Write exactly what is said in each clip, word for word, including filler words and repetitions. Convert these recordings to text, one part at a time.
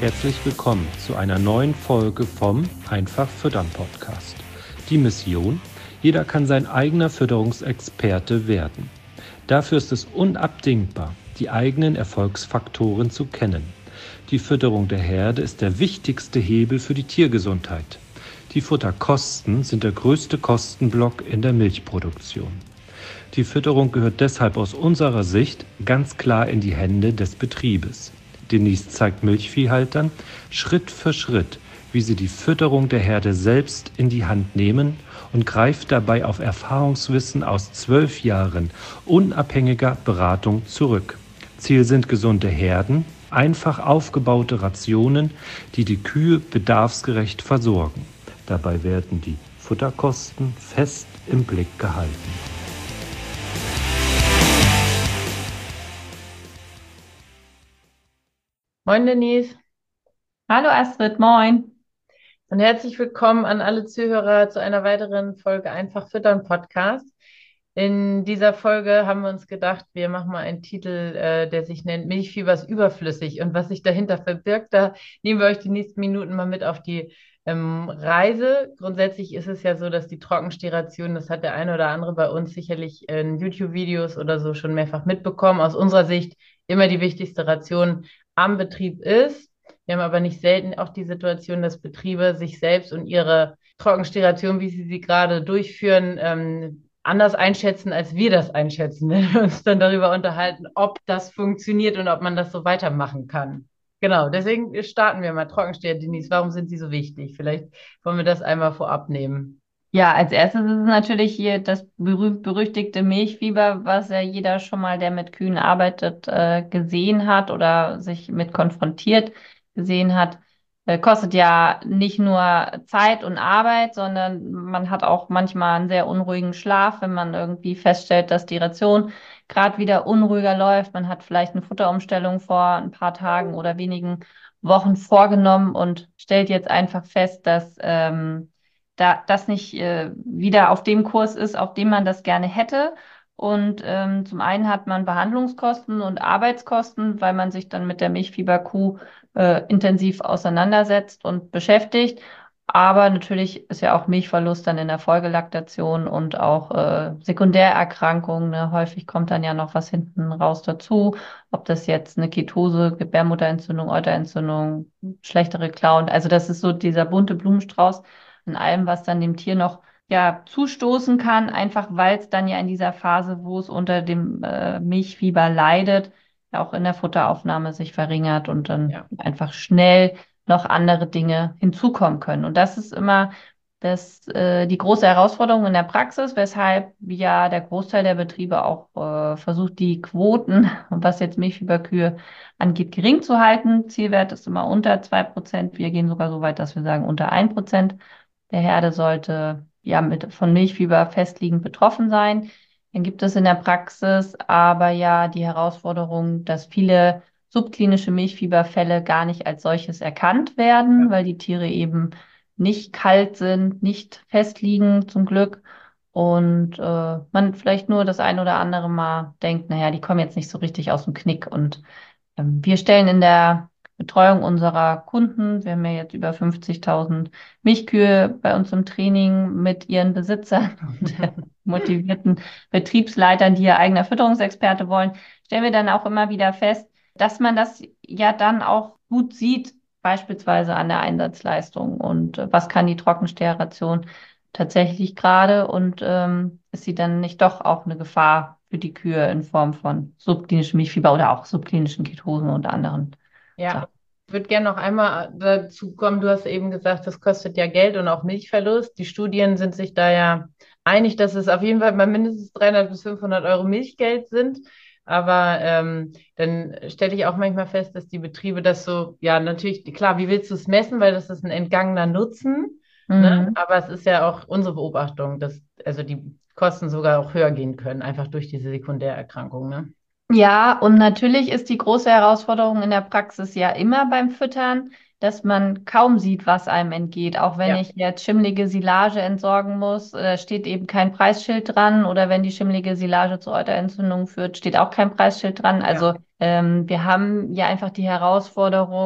Herzlich willkommen zu einer neuen Folge vom Einfach Füttern Podcast. Die Mission: Jeder kann sein eigener Fütterungsexperte werden. Dafür ist es unabdingbar, die eigenen Erfolgsfaktoren zu kennen. Die Fütterung der Herde ist der wichtigste Hebel für die Tiergesundheit. Die Futterkosten sind der größte Kostenblock in der Milchproduktion. Die Fütterung gehört deshalb aus unserer Sicht ganz klar in die Hände des Betriebes. Denise zeigt Milchviehhaltern Schritt für Schritt, wie sie die Fütterung der Herde selbst in die Hand nehmen und greift dabei auf Erfahrungswissen aus zwölf Jahren unabhängiger Beratung zurück. Ziel sind gesunde Herden, einfach aufgebaute Rationen, die die Kühe bedarfsgerecht versorgen. Dabei werden die Futterkosten fest im Blick gehalten. Moin Denise Hallo Astrid, moin. und herzlich willkommen an alle Zuhörer zu einer weiteren Folge Einfach Füttern Podcast. In dieser Folge haben wir uns gedacht, wir machen mal einen Titel, äh, der sich nennt Milchfieber ist überflüssig, und was sich dahinter verbirgt, da nehmen wir euch die nächsten Minuten mal mit auf die ähm, Reise. Grundsätzlich ist es ja so, dass die Trockensteration, das hat der eine oder andere bei uns sicherlich in YouTube-Videos oder so schon mehrfach mitbekommen, aus unserer Sicht immer die wichtigste Ration am Betrieb ist. Wir haben aber nicht selten auch die Situation, dass Betriebe sich selbst und ihre Trockensteration, wie sie sie gerade durchführen, ähm, anders einschätzen, als wir das einschätzen, wenn wir uns dann darüber unterhalten, ob das funktioniert und ob man das so weitermachen kann. Genau, deswegen starten wir mal. Trockensteher, Denise, warum sind sie so wichtig? Vielleicht wollen wir das einmal vorab nehmen. Ja, als erstes ist es natürlich hier das berühmt-berüchtigte Milchfieber, was ja jeder schon mal, der mit Kühen arbeitet, äh, gesehen hat oder sich mit konfrontiert gesehen hat. Äh, kostet ja nicht nur Zeit und Arbeit, sondern man hat auch manchmal einen sehr unruhigen Schlaf, wenn man irgendwie feststellt, dass die Ration gerade wieder unruhiger läuft. Man hat vielleicht eine Futterumstellung vor ein paar Tagen oder wenigen Wochen vorgenommen und stellt jetzt einfach fest, dass ähm, da das nicht äh, wieder auf dem Kurs ist, auf dem man das gerne hätte. Und ähm, zum einen hat man Behandlungskosten und Arbeitskosten, weil man sich dann mit der Milchfieberkuh äh, intensiv auseinandersetzt und beschäftigt. Aber natürlich ist ja auch Milchverlust dann in der Folgelaktation und auch äh, Sekundärerkrankungen. Ne? Häufig kommt dann ja noch was hinten raus dazu, ob das jetzt eine Ketose, Gebärmutterentzündung, Euterentzündung, schlechtere Klauen. Also das ist so dieser bunte Blumenstrauß an allem, was dann dem Tier noch ja zustoßen kann, einfach weil es dann ja in dieser Phase, wo es unter dem äh, Milchfieber leidet, ja auch in der Futteraufnahme sich verringert und dann Ja. einfach schnell noch andere Dinge hinzukommen können. Und das ist immer das, äh, die große Herausforderung in der Praxis, weshalb ja der Großteil der Betriebe auch äh, versucht, die Quoten, was jetzt Milchfieberkühe angeht, gering zu halten. Zielwert ist immer unter zwei Prozent. Wir gehen sogar so weit, dass wir sagen, unter ein Prozent der Herde sollte ja mit von Milchfieber festliegend betroffen sein. Dann gibt es in der Praxis aber ja die Herausforderung, dass viele subklinische Milchfieberfälle gar nicht als solches erkannt werden, weil die Tiere eben nicht kalt sind, nicht festliegen zum Glück. Und äh, man vielleicht nur das ein oder andere Mal denkt, naja, die kommen jetzt nicht so richtig aus dem Knick. Und ähm, wir stellen in der Betreuung unserer Kunden, wir haben ja jetzt über fünfzigtausend Milchkühe bei uns im Training mit ihren Besitzern und äh, motivierten Betriebsleitern, die ihr eigener Fütterungsexperte wollen, stellen wir dann auch immer wieder fest, dass man das ja dann auch gut sieht, beispielsweise an der Einsatzleistung und äh, was kann die Trockensteherration tatsächlich gerade und ähm, ist sie dann nicht doch auch eine Gefahr für die Kühe in Form von subklinischem Milchfieber oder auch subklinischen Ketosen und anderen Ja, Sachen. ich würde gerne noch einmal dazu kommen. Du hast eben gesagt, das kostet ja Geld und auch Milchverlust. Die Studien sind sich da ja einig, dass es auf jeden Fall mal mindestens dreihundert bis fünfhundert Euro Milchgeld sind. Aber ähm, dann stelle ich auch manchmal fest, dass die Betriebe das so, ja, natürlich, klar, wie willst du es messen, weil das ist ein entgangener Nutzen, ne? Mhm. Aber es ist ja auch unsere Beobachtung, dass also die Kosten sogar auch höher gehen können, einfach durch diese Sekundärerkrankung, ne? Ja, und natürlich ist die große Herausforderung in der Praxis ja immer beim Füttern, dass man kaum sieht, was einem entgeht. Auch wenn Ja, ich jetzt schimmlige Silage entsorgen muss, äh, steht eben kein Preisschild dran. Oder wenn die schimmlige Silage zu Euterentzündungen führt, steht auch kein Preisschild dran. ja, Also ähm, wir haben ja einfach die Herausforderung,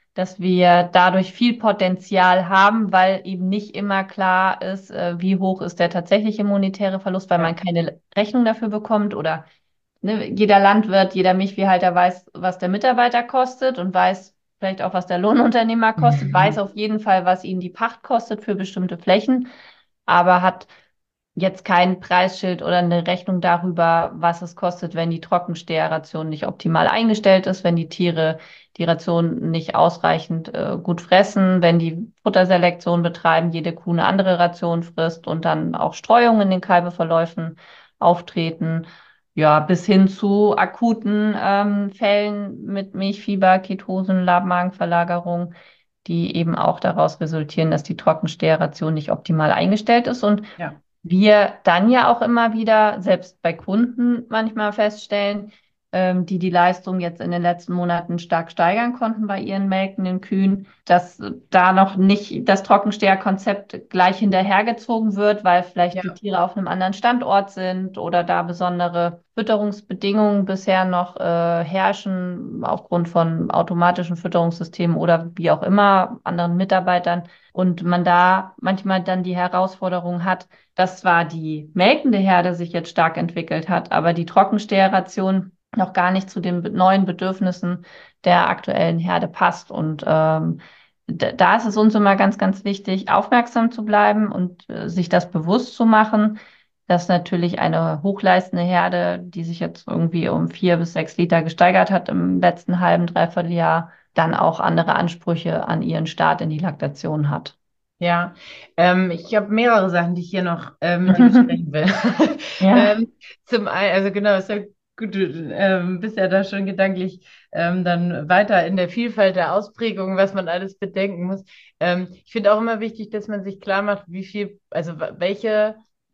dass wir dadurch viel Potenzial haben, weil eben nicht immer klar ist, äh, wie hoch ist der tatsächliche monetäre Verlust, weil Ja. man keine Rechnung dafür bekommt oder ne, jeder Landwirt, jeder Milchviehhalter weiß, was der Mitarbeiter kostet und weiß vielleicht auch, was der Lohnunternehmer kostet, weiß auf jeden Fall, was ihn die Pacht kostet für bestimmte Flächen, aber hat jetzt kein Preisschild oder eine Rechnung darüber, was es kostet, wenn die Trockensteherration nicht optimal eingestellt ist, wenn die Tiere die Ration nicht ausreichend äh, gut fressen, wenn die Futterselektion betreiben, jede Kuh eine andere Ration frisst und dann auch Streuungen in den Kalbeverläufen auftreten. Ja, bis hin zu akuten ähm, Fällen mit Milchfieber, Ketosen, Labmagenverlagerung, die eben auch daraus resultieren, dass die Trockensteherration nicht optimal eingestellt ist. Und Ja. wir dann ja auch immer wieder, selbst bei Kunden manchmal feststellen, ähm, die die Leistung jetzt in den letzten Monaten stark steigern konnten bei ihren melkenden Kühen, dass da noch nicht das Trockensteherkonzept gleich hinterhergezogen wird, weil vielleicht Ja. die Tiere auf einem anderen Standort sind oder da besondere Fütterungsbedingungen bisher noch äh, herrschen aufgrund von automatischen Fütterungssystemen oder wie auch immer anderen Mitarbeitern und man da manchmal dann die Herausforderung hat, dass zwar die melkende Herde sich jetzt stark entwickelt hat, aber die Trockensteherration noch gar nicht zu den neuen Bedürfnissen der aktuellen Herde passt. Und ähm, da ist es uns immer ganz, ganz wichtig, aufmerksam zu bleiben und äh, sich das bewusst zu machen, dass natürlich eine hochleistende Herde, die sich jetzt irgendwie um vier bis sechs Liter gesteigert hat im letzten halben, dreiviertel Jahr, dann auch andere Ansprüche an ihren Start in die Laktation hat. Ja, ähm, ich habe mehrere Sachen, die ich hier noch äh, mit dir besprechen will. Ja. ähm, zum einen, also genau, ist ja gut, du ähm, bist ja da schon gedanklich ähm, dann weiter in der Vielfalt der Ausprägungen, was man alles bedenken muss. Ähm, ich finde auch immer wichtig, dass man sich klar macht, wie viel, also w- welche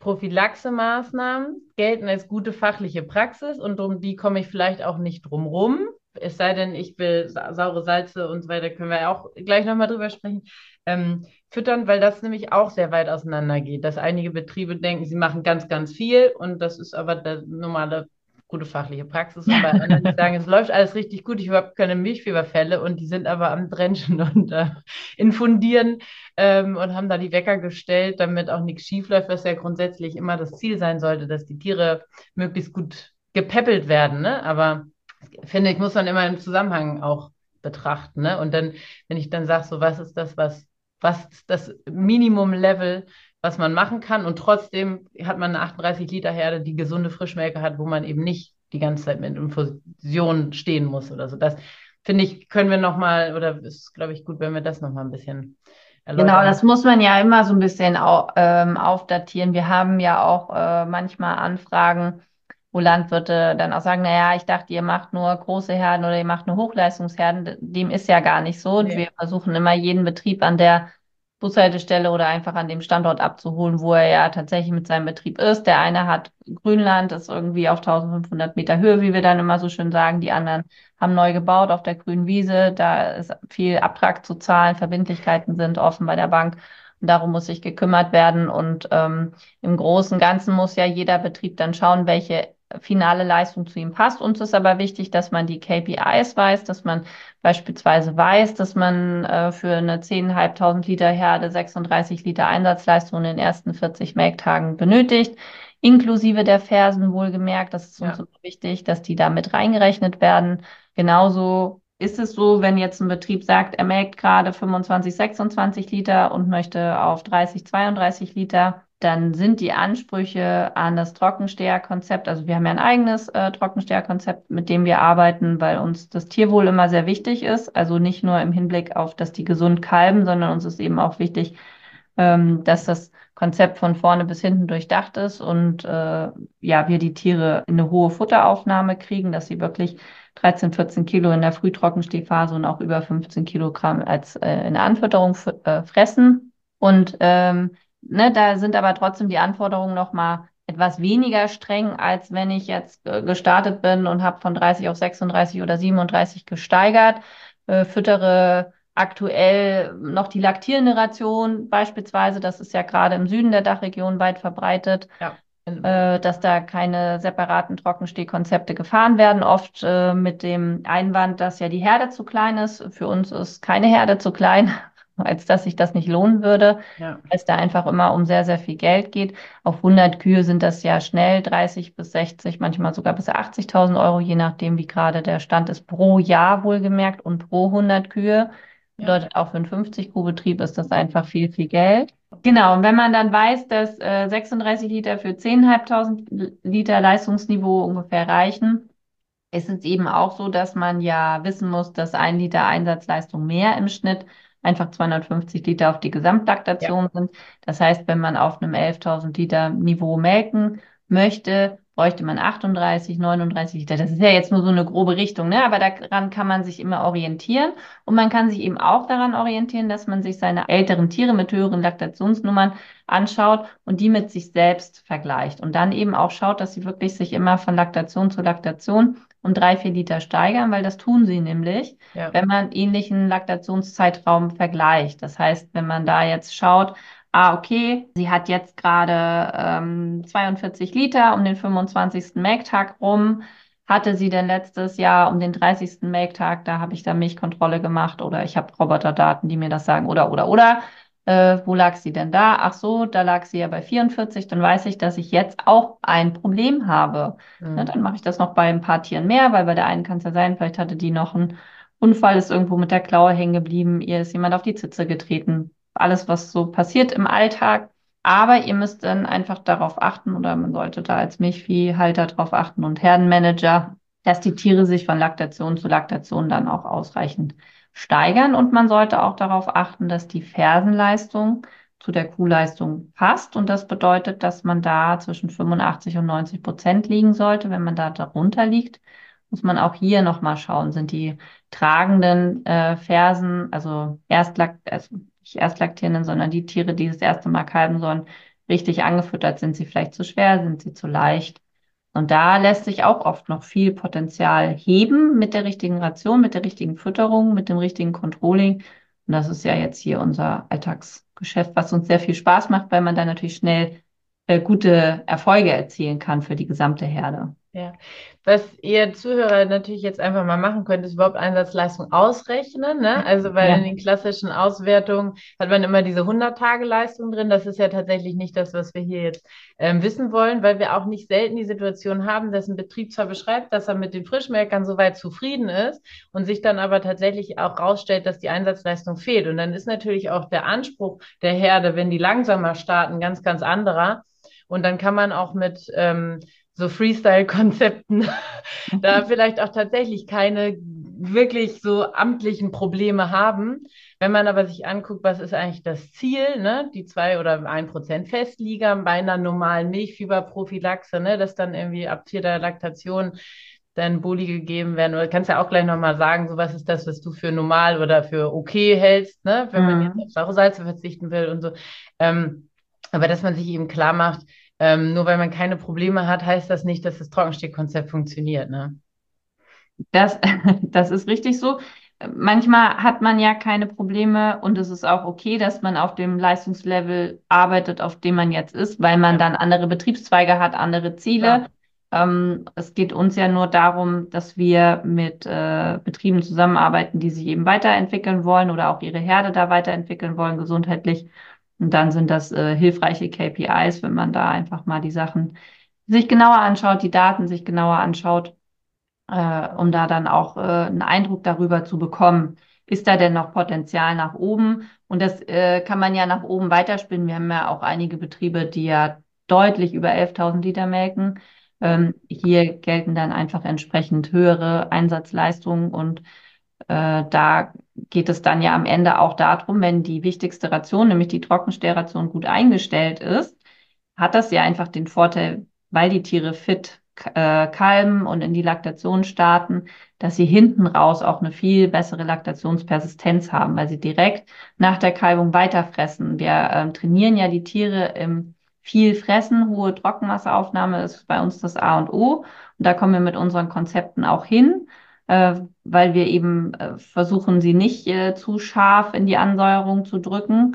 Prophylaxemaßnahmen gelten als gute fachliche Praxis und um die komme ich vielleicht auch nicht drum rum. Es sei denn, ich will sa saure Salze und so weiter, können wir ja auch gleich nochmal drüber sprechen. Ähm, füttern, weil das nämlich auch sehr weit auseinander geht, dass einige Betriebe denken, sie machen ganz, ganz viel und das ist aber der normale gute fachliche Praxis und bei anderen, die sagen, es läuft alles richtig gut, ich habe überhaupt keine Milchfieberfälle und die sind aber am Drenchen und äh, infundieren ähm, und haben da die Wecker gestellt, damit auch nichts schief läuft, was ja grundsätzlich immer das Ziel sein sollte, dass die Tiere möglichst gut gepäppelt werden, ne? Aber finde ich, muss man immer im Zusammenhang auch betrachten, ne? Und dann, wenn ich dann sage, so was ist das, was was ist das Minimum-Level, was man machen kann. Und trotzdem hat man eine achtunddreißig Liter Herde, die gesunde Frischmelke hat, wo man eben nicht die ganze Zeit mit Infusion stehen muss oder so. Das finde ich, können wir nochmal, oder ist, glaube ich, gut, wenn wir das nochmal ein bisschen Genau, erläutern. das muss man ja immer so ein bisschen au ähm, aufdatieren. Wir haben ja auch äh, manchmal Anfragen, wo Landwirte dann auch sagen, naja, ich dachte, ihr macht nur große Herden oder ihr macht nur Hochleistungsherden. Dem ist ja gar nicht so. Und Nee. wir versuchen immer jeden Betrieb an der Bushaltestelle oder einfach an dem Standort abzuholen, wo er ja tatsächlich mit seinem Betrieb ist. Der eine hat Grünland, ist irgendwie auf eintausendfünfhundert Meter Höhe, wie wir dann immer so schön sagen. Die anderen haben neu gebaut auf der grünen Wiese. Da ist viel Abtrag zu zahlen, Verbindlichkeiten sind offen bei der Bank. Und darum muss sich gekümmert werden. Und ähm, im Großen und Ganzen muss ja jeder Betrieb dann schauen, welche finale Leistung zu ihm passt. Uns ist aber wichtig, dass man die K P Is weiß, dass man beispielsweise weiß, dass man äh, für eine zehntausendfünfhundert Liter Herde sechsunddreißig Liter Einsatzleistung in den ersten vierzig Melktagen benötigt, inklusive der Fersen wohlgemerkt. Das ist uns Ja. immer wichtig, dass die da mit reingerechnet werden. Genauso ist es so, wenn jetzt ein Betrieb sagt, er melkt gerade fünfundzwanzig, sechsundzwanzig Liter und möchte auf dreißig, zweiunddreißig Liter, dann sind die Ansprüche an das Trockensteherkonzept, also wir haben ja ein eigenes äh, Trockensteherkonzept, mit dem wir arbeiten, weil uns das Tierwohl immer sehr wichtig ist. Also nicht nur im Hinblick auf, dass die gesund kalben, sondern uns ist eben auch wichtig, ähm, dass das Konzept von vorne bis hinten durchdacht ist und äh, ja, wir die Tiere in eine hohe Futteraufnahme kriegen, dass sie wirklich dreizehn, vierzehn Kilo in der Frühtrockenstehphase und auch über fünfzehn Kilogramm als äh, in der Anfütterung äh, fressen. Und ähm, ne, da sind aber trotzdem die Anforderungen noch mal etwas weniger streng, als wenn ich jetzt äh, gestartet bin und habe von dreißig auf sechsunddreißig oder siebenunddreißig gesteigert, äh, füttere aktuell noch die laktierende Ration beispielsweise. Das ist ja gerade im Süden der Dachregion weit verbreitet. Ja. äh, dass da keine separaten Trockenstehkonzepte gefahren werden. Oft äh, mit dem Einwand, dass ja die Herde zu klein ist. Für uns ist keine Herde zu klein, als dass sich das nicht lohnen würde, Ja. weil es da einfach immer um sehr, sehr viel Geld geht. Auf hundert Kühe sind das ja schnell dreißig bis sechzig, manchmal sogar bis achtzigtausend Euro, je nachdem, wie gerade der Stand ist, pro Jahr wohlgemerkt und pro hundert Kühe. Ja. Bedeutet auch für einen fünfzig-Kuh-Betrieb ist das einfach viel, viel Geld. Genau, und wenn man dann weiß, dass äh, sechsunddreißig Liter für zehntausendfünfhundert Liter Leistungsniveau ungefähr reichen, ist es eben auch so, dass man ja wissen muss, dass ein Liter Einsatzleistung mehr im Schnitt einfach zweihundertfünfzig Liter auf die Ja. Gesamtlaktation sind. Das heißt, wenn man auf einem elftausend Liter Niveau melken möchte, bräuchte man achtunddreißig, neununddreißig Liter. Das ist ja jetzt nur so eine grobe Richtung, ne? Aber daran kann man sich immer orientieren. Und man kann sich eben auch daran orientieren, dass man sich seine älteren Tiere mit höheren Laktationsnummern anschaut und die mit sich selbst vergleicht. Und dann eben auch schaut, dass sie wirklich sich immer von Laktation zu Laktation um drei, vier Liter steigern, weil das tun sie nämlich, Ja. wenn man ähnlichen Laktationszeitraum vergleicht. Das heißt, wenn man da jetzt schaut, ah, okay, sie hat jetzt gerade ähm, zweiundvierzig Liter um den fünfundzwanzigsten Melktag rum. Hatte sie denn letztes Jahr um den dreißigsten Melktag, da habe ich da Milchkontrolle gemacht oder ich habe Roboterdaten, die mir das sagen oder, oder, oder. Äh, wo lag sie denn da? Ach so, da lag sie ja bei vierundvierzig. Dann weiß ich, dass ich jetzt auch ein Problem habe. Ne, Mhm. dann mache ich das noch bei ein paar Tieren mehr, weil bei der einen kann es ja sein, vielleicht hatte die noch einen Unfall, ist irgendwo mit der Klaue hängen geblieben, ihr ist jemand auf die Zitze getreten. Alles, was so passiert im Alltag. Aber ihr müsst dann einfach darauf achten oder man sollte da als Milchviehhalter darauf achten und Herdenmanager, dass die Tiere sich von Laktation zu Laktation dann auch ausreichend steigern. Und man sollte auch darauf achten, dass die Fersenleistung zu der Kuhleistung passt. Und das bedeutet, dass man da zwischen fünfundachtzig und neunzig Prozent liegen sollte. Wenn man da darunter liegt, muss man auch hier nochmal schauen, sind die tragenden äh, Fersen, also Erstlakt, also nicht Erstlaktierenden, sondern die Tiere, die das erste Mal kalben sollen, richtig angefüttert. Sind sie vielleicht zu schwer, sind sie zu leicht? Und da lässt sich auch oft noch viel Potenzial heben mit der richtigen Ration, mit der richtigen Fütterung, mit dem richtigen Controlling. Und das ist ja jetzt hier unser Alltagsgeschäft, was uns sehr viel Spaß macht, weil man da natürlich schnell äh, gute Erfolge erzielen kann für die gesamte Herde. Ja, was ihr Zuhörer natürlich jetzt einfach mal machen könnt, ist überhaupt Einsatzleistung ausrechnen, ne? Also, weil in Ja, den klassischen Auswertungen hat man immer diese hundert-Tage-Leistung drin. Das ist ja tatsächlich nicht das, was wir hier jetzt ähm, wissen wollen, weil wir auch nicht selten die Situation haben, dass ein Betrieb zwar beschreibt, dass er mit den Frischmelkern soweit zufrieden ist und sich dann aber tatsächlich auch rausstellt, dass die Einsatzleistung fehlt. Und dann ist natürlich auch der Anspruch der Herde, wenn die langsamer starten, ganz, ganz anderer. Und dann kann man auch mit ähm, so Freestyle-Konzepten da vielleicht auch tatsächlich keine wirklich so amtlichen Probleme haben. Wenn man aber sich anguckt, was ist eigentlich das Ziel, ne? Die zwei oder ein Prozent Festliga bei einer normalen Milchfieberprophylaxe, ne? Dass dann irgendwie ab vierter Laktation dann Boli gegeben werden. Oder kannst ja auch gleich nochmal sagen, so was ist das, was du für normal oder für okay hältst, ne? Wenn man jetzt mhm. auf saure Salze verzichten will und so. Ähm, aber dass man sich eben klar macht, ähm, nur weil man keine Probleme hat, heißt das nicht, dass das Trockenstehkonzept funktioniert, ne? Das, das ist richtig so. Manchmal hat man ja keine Probleme und es ist auch okay, dass man auf dem Leistungslevel arbeitet, auf dem man jetzt ist, weil man Ja, dann andere Betriebszweige hat, andere Ziele. klar. Ähm, es geht uns ja nur darum, dass wir mit äh, Betrieben zusammenarbeiten, die sich eben weiterentwickeln wollen oder auch ihre Herde da weiterentwickeln wollen, gesundheitlich. Und dann sind das äh, hilfreiche K P Is, wenn man da einfach mal die Sachen sich genauer anschaut, die Daten sich genauer anschaut, äh, um da dann auch äh, einen Eindruck darüber zu bekommen, ist da denn noch Potenzial nach oben? Und das äh, kann man ja nach oben weiterspinnen. Wir haben ja auch einige Betriebe, die ja deutlich über elftausend Liter melken. Ähm, hier gelten dann einfach entsprechend höhere Einsatzleistungen und äh, da geht es dann ja am Ende auch darum, wenn die wichtigste Ration, nämlich die Trockenstellration, gut eingestellt ist, hat das ja einfach den Vorteil, weil die Tiere fit äh, kalben und in die Laktation starten, dass sie hinten raus auch eine viel bessere Laktationspersistenz haben, weil sie direkt nach der Kalbung weiterfressen. Wir ähm, trainieren ja die Tiere im viel Fressen, hohe Trockenmasseaufnahme ist bei uns das A und O. Und da kommen wir mit unseren Konzepten auch hin, äh, weil wir eben äh, versuchen, sie nicht äh, zu scharf in die Ansäuerung zu drücken.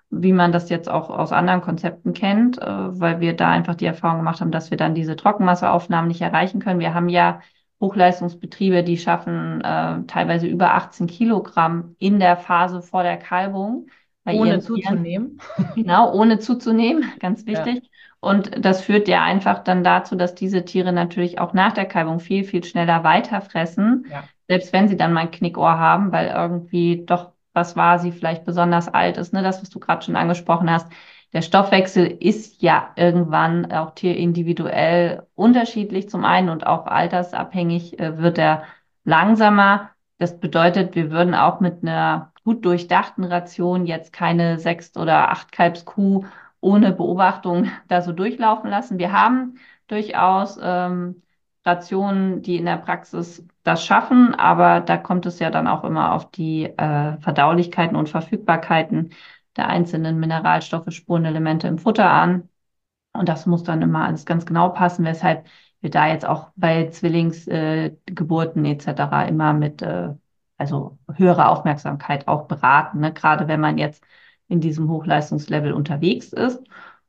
wie man das jetzt auch aus anderen Konzepten kennt, äh, weil wir da einfach die Erfahrung gemacht haben, dass wir dann diese Trockenmasseaufnahmen nicht erreichen können. Wir haben ja Hochleistungsbetriebe, die schaffen äh, teilweise über achtzehn Kilogramm in der Phase vor der Kalbung bei Ohne ihren Tieren. zuzunehmen. Genau, ohne zuzunehmen, ganz Ja, wichtig. Und das führt ja einfach dann dazu, dass diese Tiere natürlich auch nach der Kalbung viel, viel schneller weiterfressen, ja. selbst wenn sie dann mal ein Knickohr haben, weil irgendwie doch, was war sie, vielleicht besonders alt ist, ne? Das, was du gerade schon angesprochen hast. Der Stoffwechsel ist ja irgendwann auch tierindividuell unterschiedlich zum einen und auch altersabhängig äh, wird er langsamer. Das bedeutet, wir würden auch mit einer gut durchdachten Ration jetzt keine sechs oder acht Kalbskuh ohne Beobachtung da so durchlaufen lassen. Wir haben durchaus ähm, Rationen, die in der Praxis das schaffen, aber da kommt es ja dann auch immer auf die äh, Verdaulichkeiten und Verfügbarkeiten der einzelnen Mineralstoffe, Spurenelemente im Futter an. Und das muss dann immer alles ganz genau passen, weshalb wir da jetzt auch bei Zwillingsgeburten äh, et cetera immer mit äh, also höherer Aufmerksamkeit auch beraten, ne? Gerade wenn man jetzt in diesem Hochleistungslevel unterwegs ist.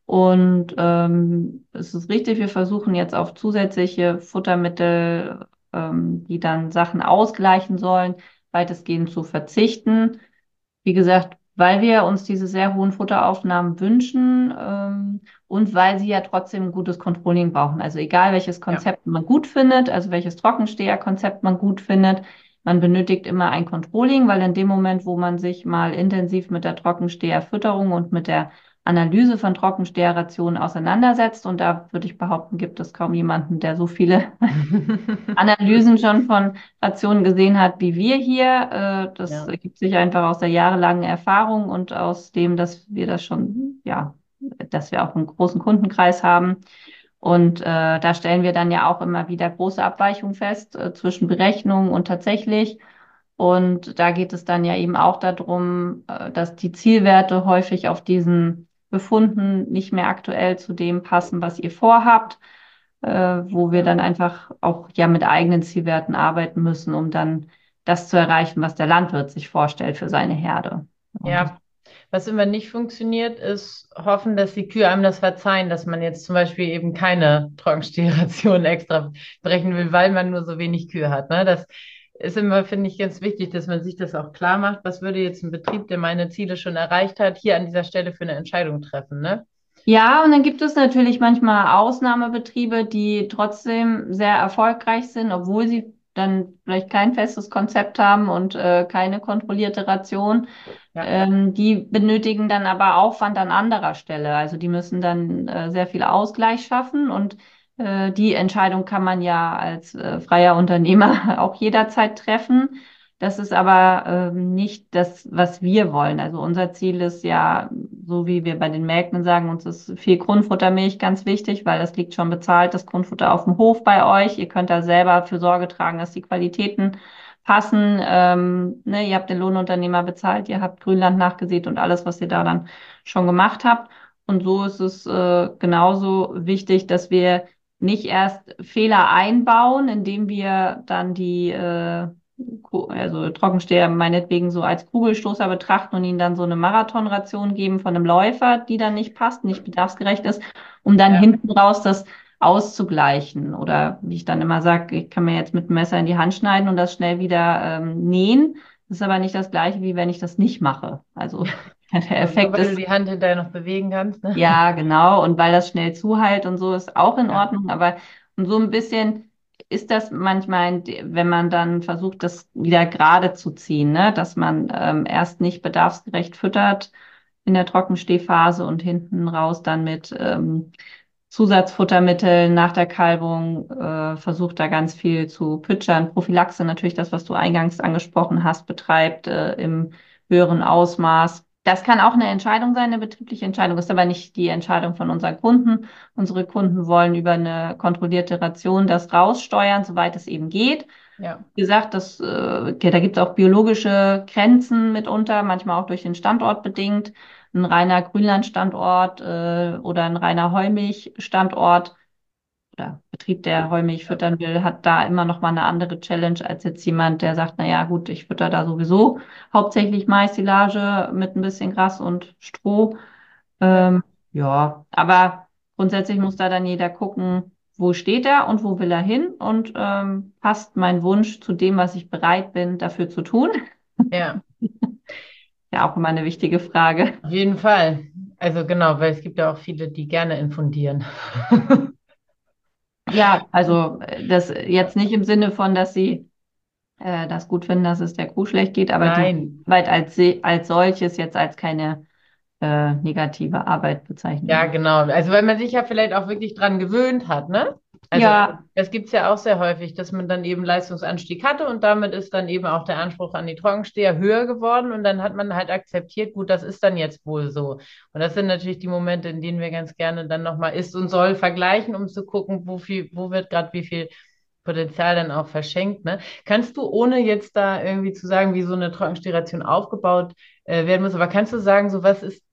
Und ähm, es ist richtig, wir versuchen jetzt auf zusätzliche Futtermittel, ähm, die dann Sachen ausgleichen sollen, weitestgehend zu verzichten. Wie gesagt, weil wir uns diese sehr hohen Futteraufnahmen wünschen, ähm, und weil sie ja trotzdem ein gutes Controlling brauchen. Also egal, welches Ja. Konzept man gut findet, also welches Trockensteherkonzept man gut findet, man benötigt immer ein Controlling, weil in dem Moment, wo man sich mal intensiv mit der Trockensteherfütterung und mit der Analyse von Trockensteherrationen auseinandersetzt, und da würde ich behaupten, gibt es kaum jemanden, der so viele Analysen schon von Rationen gesehen hat wie wir hier. Äh, das Ja. ergibt sich einfach aus der jahrelangen Erfahrung und aus dem, dass wir das schon, ja, dass wir auch einen großen Kundenkreis haben. Und äh, da stellen wir dann ja auch immer wieder große Abweichungen fest äh, zwischen Berechnungen und tatsächlich. Und da geht es dann ja eben auch darum, äh, dass die Zielwerte häufig auf diesen Befunden nicht mehr aktuell zu dem passen, was ihr vorhabt, äh, wo wir dann einfach auch ja mit eigenen Zielwerten arbeiten müssen, um dann das zu erreichen, was der Landwirt sich vorstellt für seine Herde. Und das, Ja, was immer nicht funktioniert, ist hoffen, dass die Kühe einem das verzeihen, dass man jetzt zum Beispiel eben keine Trockenstehration extra brechen will, weil man nur so wenig Kühe hat. Ne? Das ist immer, finde ich, ganz wichtig, dass man sich das auch klar macht. Was würde jetzt ein Betrieb, der meine Ziele schon erreicht hat, hier an dieser Stelle für eine Entscheidung treffen, ne? ja, und dann gibt es natürlich manchmal Ausnahmebetriebe, die trotzdem sehr erfolgreich sind, obwohl sie dann vielleicht kein festes Konzept haben und äh, keine kontrollierte Ration. Ja, Ähm, die benötigen dann aber Aufwand an anderer Stelle. Also die müssen dann äh, sehr viel Ausgleich schaffen und äh, die Entscheidung kann man ja als äh, freier Unternehmer auch jederzeit treffen. Das ist aber ähm, nicht das, was wir wollen. Also unser Ziel ist ja, so wie wir bei den Melken sagen, uns ist viel Grundfuttermilch ganz wichtig, weil das liegt schon bezahlt, das Grundfutter auf dem Hof bei euch. Ihr könnt da selber für Sorge tragen, dass die Qualitäten passen. Ähm, ne, ihr habt den Lohnunternehmer bezahlt, ihr habt Grünland nachgesät und alles, was ihr da dann schon gemacht habt. Und so ist es äh, genauso wichtig, dass wir nicht erst Fehler einbauen, indem wir dann die äh, also Trockensteher meinetwegen so als Kugelstoßer betrachten und ihnen dann so eine Marathonration geben von einem Läufer, die dann nicht passt, nicht bedarfsgerecht ist, um dann ja. hinten raus das auszugleichen. Oder wie ich dann immer sage, ich kann mir jetzt mit dem Messer in die Hand schneiden und das schnell wieder ähm, nähen. Das ist aber nicht das Gleiche, wie wenn ich das nicht mache. Also der Nur, nur Effekt weil du ist, die Hand hinterher noch bewegen kannst, ne? ja, genau. Und weil das schnell zuheilt und so ist auch in Ja. Ordnung. Aber und so ein bisschen ist das manchmal, wenn man dann versucht, das wieder gerade zu ziehen, ne? Dass man ähm, erst nicht bedarfsgerecht füttert in der Trockenstehphase und hinten raus dann mit ähm, Zusatzfuttermitteln nach der Kalbung äh, versucht da ganz viel zu pütschern. Prophylaxe natürlich das, was du eingangs angesprochen hast, betreibt äh, im höheren Ausmaß. Das kann auch eine Entscheidung sein, eine betriebliche Entscheidung, ist aber nicht die Entscheidung von unseren Kunden. Unsere Kunden wollen über eine kontrollierte Ration das raussteuern, soweit es eben geht. Ja. Wie gesagt, das, äh, ja, da gibt es auch biologische Grenzen mitunter, manchmal auch durch den Standort bedingt. Ein reiner Grünlandstandort äh, oder ein reiner Heumilchstandort oder Betrieb, der Heumilch füttern will, hat da immer noch mal eine andere Challenge als jetzt jemand, der sagt, na ja, gut, ich fütter da sowieso hauptsächlich Mais-Silage mit ein bisschen Gras und Stroh. Ja. Ähm, ja, aber grundsätzlich muss da dann jeder gucken, wo steht er und wo will er hin und ähm, passt mein Wunsch zu dem, was ich bereit bin, dafür zu tun? Ja, Ja, auch immer eine wichtige Frage. auf jeden Fall. Also genau, weil es gibt ja auch viele, die gerne infundieren. Ja, also äh, das jetzt nicht im Sinne von, dass sie äh, das gut finden, dass es der Kuh schlecht geht, aber die Nein, Arbeit als, se- als solches jetzt als keine äh, negative Arbeit bezeichnen ja, würde. genau. Also weil man sich ja vielleicht auch wirklich dran gewöhnt hat, ne? Also Ja, das gibt es ja auch sehr häufig, dass man dann eben Leistungsanstieg hatte und damit ist dann eben auch der Anspruch an die Trockensteher höher geworden und dann hat man halt akzeptiert, gut, das ist dann jetzt wohl so. Und das sind natürlich die Momente, in denen wir ganz gerne dann nochmal ist und soll vergleichen, um zu gucken, wo viel, wo wird gerade wie viel Potenzial dann auch verschenkt, ne? Kannst du, ohne jetzt da irgendwie zu sagen, wie so eine Trockensteration aufgebaut äh, werden muss, aber kannst du sagen, so was ist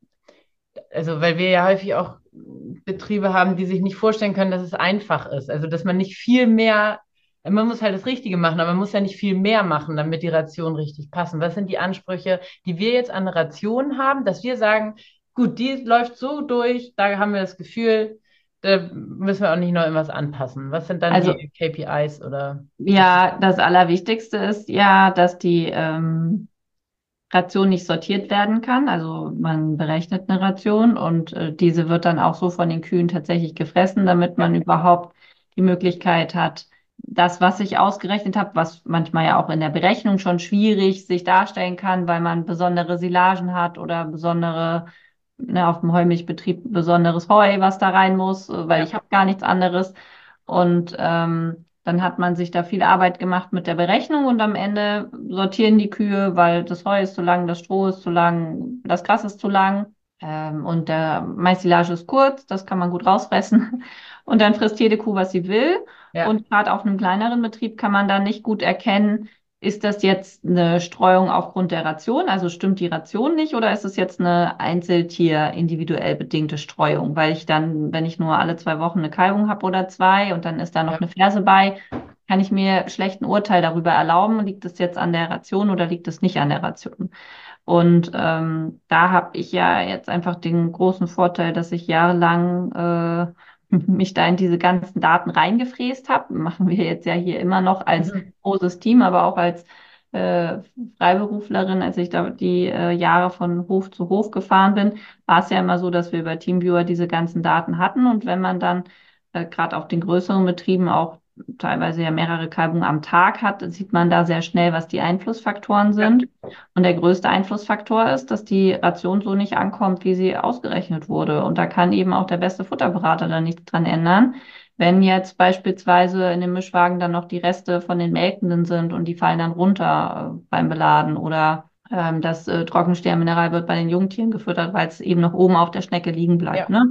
also weil wir ja häufig auch Betriebe haben, die sich nicht vorstellen können, dass es einfach ist. Also dass man nicht viel mehr, man muss halt das Richtige machen, aber man muss ja nicht viel mehr machen, damit die Rationen richtig passen. Was sind die Ansprüche, die wir jetzt an eine Ration haben, dass wir sagen, gut, die läuft so durch, da haben wir das Gefühl, da müssen wir auch nicht noch irgendwas anpassen. Was sind dann also die K P Is oder ja, das Allerwichtigste ist ja, dass die ähm, Ration nicht sortiert werden kann. Also man berechnet eine Ration und äh, diese wird dann auch so von den Kühen tatsächlich gefressen, damit ja, man überhaupt die Möglichkeit hat, das, was ich ausgerechnet habe, was manchmal ja auch in der Berechnung schon schwierig sich darstellen kann, weil man besondere Silagen hat oder besondere, ne, auf dem Heumilchbetrieb besonderes Heu, was da rein muss, äh, weil ja, ich habe gar nichts anderes. Und ähm, dann hat man sich da viel Arbeit gemacht mit der Berechnung und am Ende sortieren die Kühe, weil das Heu ist zu lang, das Stroh ist zu lang, das Gras ist zu lang ähm, und der Maissilage ist kurz, das kann man gut rausfressen. Und dann frisst jede Kuh, was sie will. ja, Und gerade auf einem kleineren Betrieb kann man dann nicht gut erkennen, ist das jetzt eine Streuung aufgrund der Ration, also stimmt die Ration nicht, oder ist es jetzt eine Einzeltier individuell bedingte Streuung? Weil ich dann, wenn ich nur alle zwei Wochen eine Kalbung habe oder zwei und dann ist da noch ja. eine Ferse bei, kann ich mir schlecht ein Urteil darüber erlauben, liegt es jetzt an der Ration oder liegt es nicht an der Ration? Und ähm, da habe ich ja jetzt einfach den großen Vorteil, dass ich jahrelang äh, mich da in diese ganzen Daten reingefräst habe. Machen wir jetzt ja hier immer noch als Mhm. großes Team, aber auch als äh, Freiberuflerin, als ich da die äh, Jahre von Hof zu Hof gefahren bin, war es ja immer so, dass wir über Teamviewer diese ganzen Daten hatten. Und wenn man dann äh, gerade auf den größeren Betrieben auch teilweise ja mehrere Kalbungen am Tag hat, sieht man da sehr schnell, was die Einflussfaktoren Ja, sind. Und der größte Einflussfaktor ist, dass die Ration so nicht ankommt, wie sie ausgerechnet wurde. Und da kann eben auch der beste Futterberater dann nichts dran ändern. Wenn jetzt beispielsweise in dem Mischwagen dann noch die Reste von den Melkenden sind und die fallen dann runter äh, beim Beladen oder ähm, das äh, Trockenstehermineral wird bei den Jungtieren gefüttert, weil es eben noch oben auf der Schnecke liegen bleibt, ja. ne?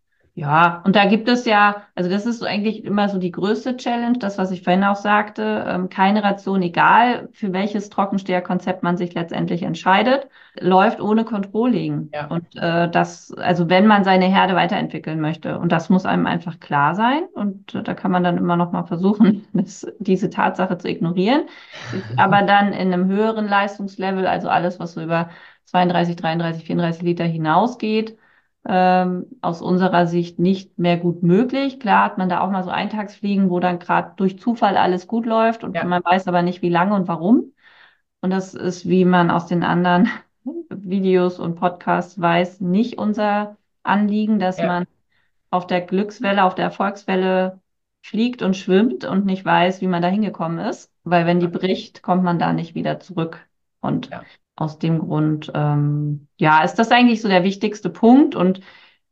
Ja, und da gibt es ja, also das ist so eigentlich immer so die größte Challenge, das, was ich vorhin auch sagte, ähm, keine Ration, egal für welches Trockensteherkonzept man sich letztendlich entscheidet, läuft ohne Controlling. Ja. Und äh, das, also wenn man seine Herde weiterentwickeln möchte, und das muss einem einfach klar sein, und äh, da kann man dann immer noch mal versuchen, das, diese Tatsache zu ignorieren, ist aber dann in einem höheren Leistungslevel, also alles, was so über zweiunddreißig, dreiunddreißig, vierunddreißig Liter hinausgeht, ähm, aus unserer Sicht nicht mehr gut möglich. Klar hat man da auch mal so Eintagsfliegen, wo dann gerade durch Zufall alles gut läuft und Ja, man weiß aber nicht, wie lange und warum. Und das ist, wie man aus den anderen Videos und Podcasts weiß, nicht unser Anliegen, dass ja, man auf der Glückswelle, auf der Erfolgswelle fliegt und schwimmt und nicht weiß, wie man da hingekommen ist. Weil wenn die bricht, kommt man da nicht wieder zurück. Und ja, aus dem Grund, ähm, ja, ist das eigentlich so der wichtigste Punkt. Und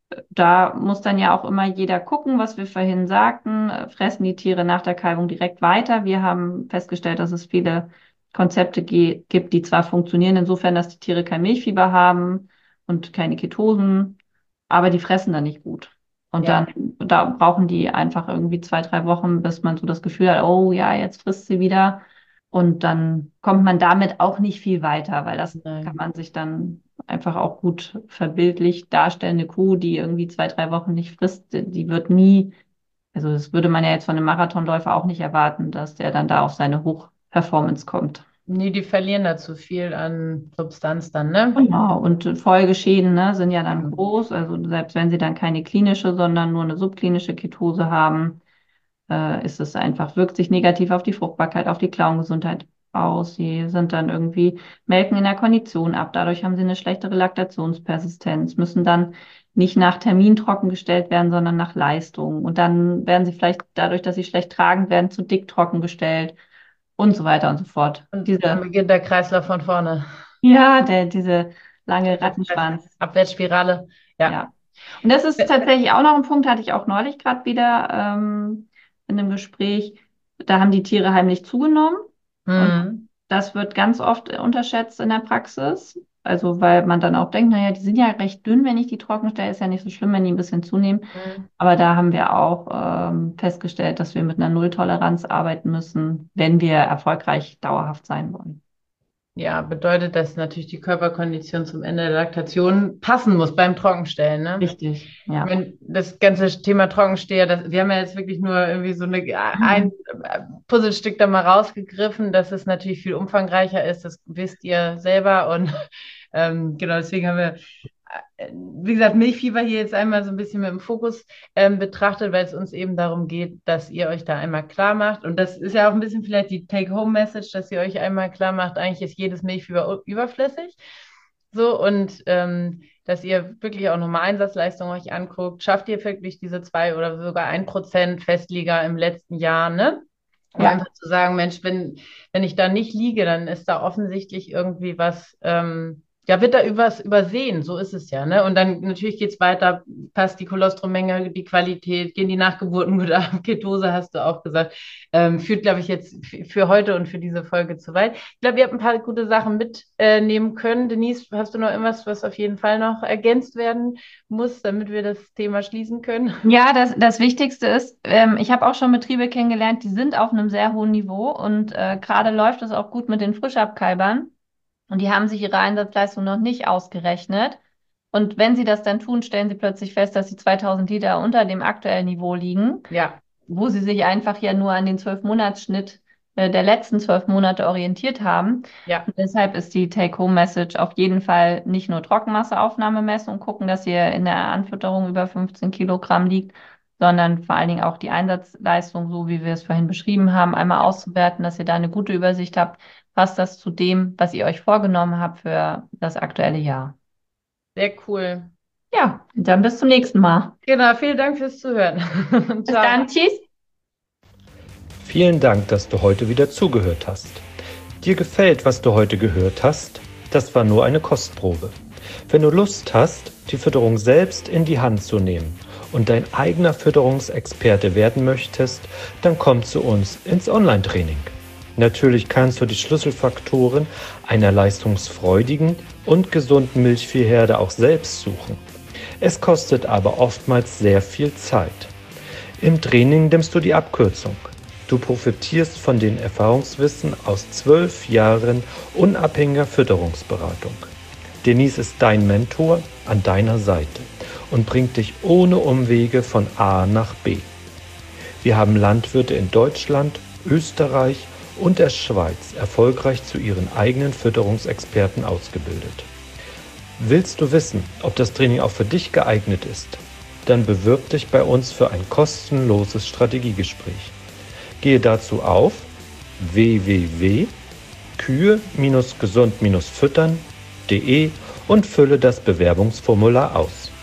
da muss dann ja auch immer jeder gucken, was wir vorhin sagten. Äh, Fressen die Tiere nach der Kalbung direkt weiter? Wir haben festgestellt, dass es viele Konzepte ge- gibt, die zwar funktionieren, insofern, dass die Tiere kein Milchfieber haben und keine Ketosen, aber die fressen dann nicht gut. Und ja. dann, da brauchen die einfach irgendwie zwei, drei Wochen, bis man so das Gefühl hat, oh ja, jetzt frisst sie wieder. Und dann kommt man damit auch nicht viel weiter, weil das kann Nein. man sich dann einfach auch gut verbildlich darstellen. Eine Kuh, die irgendwie zwei, drei Wochen nicht frisst, die wird nie Also das würde man ja jetzt von einem Marathonläufer auch nicht erwarten, dass der dann da auf seine Hochperformance kommt. Nee, die verlieren da zu viel an Substanz dann, ne? Genau, und Folgeschäden, ne, sind ja dann Mhm. groß. Also selbst wenn sie dann keine klinische, sondern nur eine subklinische Ketose haben, äh, ist es einfach, wirkt sich negativ auf die Fruchtbarkeit, auf die Klauengesundheit aus. Sie sind dann irgendwie, melken in der Kondition ab. Dadurch haben sie eine schlechtere Laktationspersistenz, müssen dann nicht nach Termin trockengestellt werden, sondern nach Leistung. Und dann werden sie vielleicht dadurch, dass sie schlecht tragend werden, zu dick trockengestellt und so weiter und so fort. Und dann Diese, beginnt der Kreislauf von vorne. ja, der, diese lange Der Rattenschwanz. Abwärtsspirale. Ja. Ja. Und das ist tatsächlich auch noch ein Punkt, hatte ich auch neulich gerade wieder ähm, in einem Gespräch. Da haben die Tiere heimlich zugenommen und Mhm. das wird ganz oft unterschätzt in der Praxis. Also weil man dann auch denkt, naja, die sind ja recht dünn, wenn ich die trocken stelle, ist ja nicht so schlimm, wenn die ein bisschen zunehmen. Mhm. Aber da haben wir auch ähm, festgestellt, dass wir mit einer Nulltoleranz arbeiten müssen, wenn wir erfolgreich dauerhaft sein wollen. Ja, bedeutet, dass natürlich die Körperkondition zum Ende der Laktation passen muss beim Trockenstellen, ne? Richtig, Ich ja. meine, das ganze Thema Trockensteher, das, wir haben ja jetzt wirklich nur irgendwie so eine, ein Puzzlestück da mal rausgegriffen, dass es natürlich viel umfangreicher ist, das wisst ihr selber und ähm, genau deswegen haben wir, äh, wie gesagt, Milchfieber hier jetzt einmal so ein bisschen mit dem Fokus ähm, betrachtet, weil es uns eben darum geht, dass ihr euch da einmal klar macht und das ist ja auch ein bisschen vielleicht die Take-Home-Message, dass ihr euch einmal klar macht, eigentlich ist jedes Milchfieber überflüssig. So, und ähm, dass ihr wirklich auch nochmal Einsatzleistung euch anguckt. Schafft ihr wirklich diese zwei oder sogar ein Prozent Festliga im letzten Jahr, ne? Um Ja. einfach zu sagen, Mensch, wenn, wenn ich da nicht liege, dann ist da offensichtlich irgendwie was, ähm, ja, wird da was übersehen, so ist es ja, ne? Und dann natürlich geht es weiter, passt die Kolostromenge, die Qualität, gehen die Nachgeburten gut ab, Ketose hast du auch gesagt, ähm, führt, glaube ich, jetzt für heute und für diese Folge zu weit. Ich glaube, ihr habt ein paar gute Sachen mitnehmen können. Denise, hast du noch irgendwas, was auf jeden Fall noch ergänzt werden muss, damit wir das Thema schließen können? Ja, das, das Wichtigste ist, ähm, ich habe auch schon Betriebe kennengelernt, die sind auf einem sehr hohen Niveau und äh, gerade läuft es auch gut mit den Frischabkalbern und die haben sich ihre Einsatzleistung noch nicht ausgerechnet. Und wenn sie das dann tun, stellen sie plötzlich fest, dass sie zweitausend Liter unter dem aktuellen Niveau liegen, Ja, wo sie sich einfach ja nur an den zwölf-Monats-Schnitt äh, der letzten zwölf Monate orientiert haben. ja. Und deshalb ist die Take-Home-Message auf jeden Fall nicht nur Trockenmasseaufnahme messen und gucken, dass ihr in der Anfütterung über fünfzehn Kilogramm liegt, sondern vor allen Dingen auch die Einsatzleistung, so wie wir es vorhin beschrieben haben, einmal auszuwerten, dass ihr da eine gute Übersicht habt. Passt das zu dem, was ihr euch vorgenommen habt für das aktuelle Jahr? Sehr cool. Ja, dann bis zum nächsten Mal. Genau, vielen Dank fürs Zuhören. Bis Ciao. dann, tschüss. Vielen Dank, dass du heute wieder zugehört hast. Dir gefällt, was du heute gehört hast? Das war nur eine Kostprobe. Wenn du Lust hast, die Fütterung selbst in die Hand zu nehmen und dein eigener Fütterungsexperte werden möchtest, dann komm zu uns ins Online-Training. Natürlich kannst du die Schlüsselfaktoren einer leistungsfreudigen und gesunden Milchviehherde auch selbst suchen. Es kostet aber oftmals sehr viel Zeit. Im Training nimmst du die Abkürzung. Du profitierst von den Erfahrungswissen aus zwölf Jahren unabhängiger Fütterungsberatung. Denise ist dein Mentor an deiner Seite und bringt dich ohne Umwege von A nach B. Wir haben Landwirte in Deutschland, Österreich und der Schweiz erfolgreich zu ihren eigenen Fütterungsexperten ausgebildet. Willst du wissen, ob das Training auch für dich geeignet ist? Dann bewirb dich bei uns für ein kostenloses Strategiegespräch. Gehe dazu auf w w w punkt kühe gesund füttern punkt de und fülle das Bewerbungsformular aus.